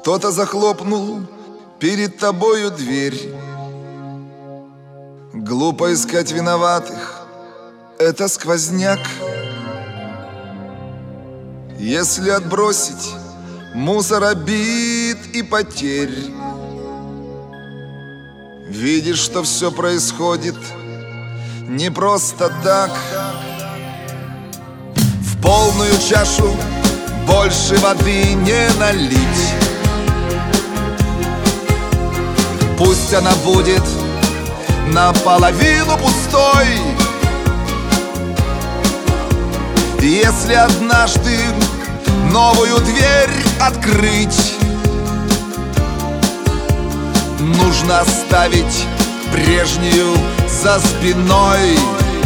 Кто-то захлопнул перед тобою дверь. Глупо искать виноватых, это сквозняк. Если отбросить мусор обид и потерь, видишь, что все происходит не просто так. В полную чашу больше воды не налить. Пусть она будет наполовину пустой. Если однажды новую дверь открыть, нужно оставить прежнюю за спиной.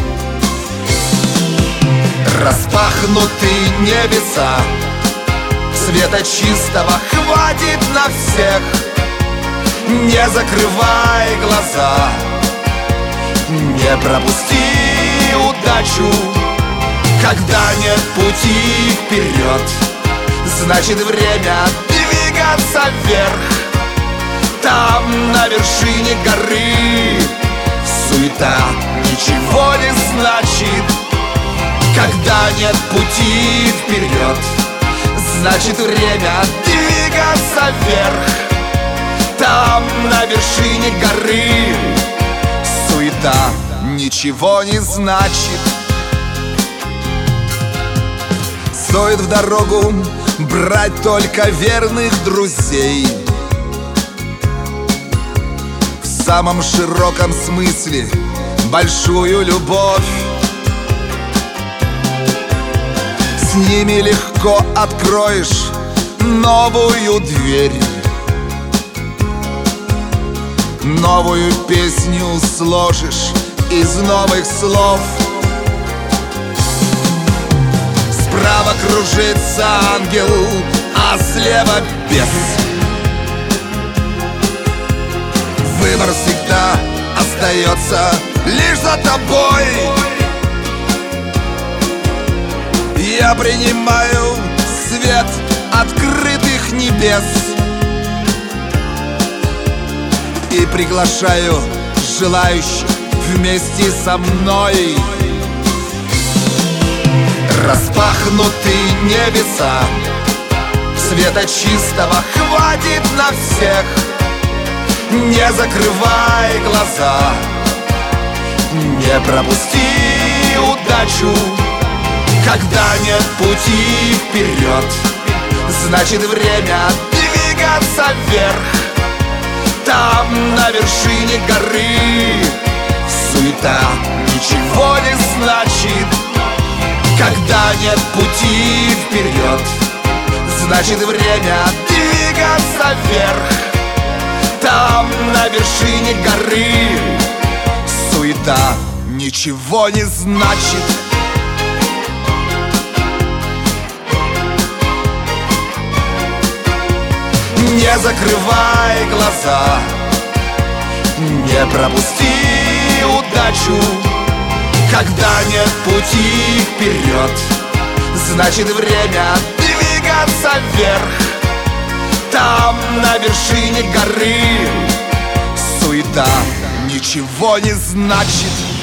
Распахнуты небеса, света чистого хватит на всех. Не закрывай глаза, не пропусти удачу. Когда нет пути вперед, значит время двигаться вверх. Там, на вершине горы, суета ничего не значит. Когда нет пути вперед, значит время двигаться вверх. Там, на вершине горы, суета ничего не значит. Стоит в дорогу брать только верных друзей. В самом широком смысле большую любовь. С ними легко откроешь новую дверь. Новую песню сложишь из новых слов. Справа кружится ангел, а слева бес. Выбор всегда остается лишь за тобой. Я принимаю свет открытых небес и приглашаю желающих вместе со мной. Распахнуты небеса, света чистого хватит на всех. Не закрывай глаза, не пропусти удачу. Когда нет пути вперед, значит время двигаться вверх. Там, на вершине горы, суета ничего не значит. Когда нет пути вперед, значит время двигаться вверх. Там, на вершине горы, суета ничего не значит. Не закрывай глаза, не пропусти удачу. Когда нет пути вперед, значит время двигаться вверх. Там, на вершине горы, суета ничего не значит.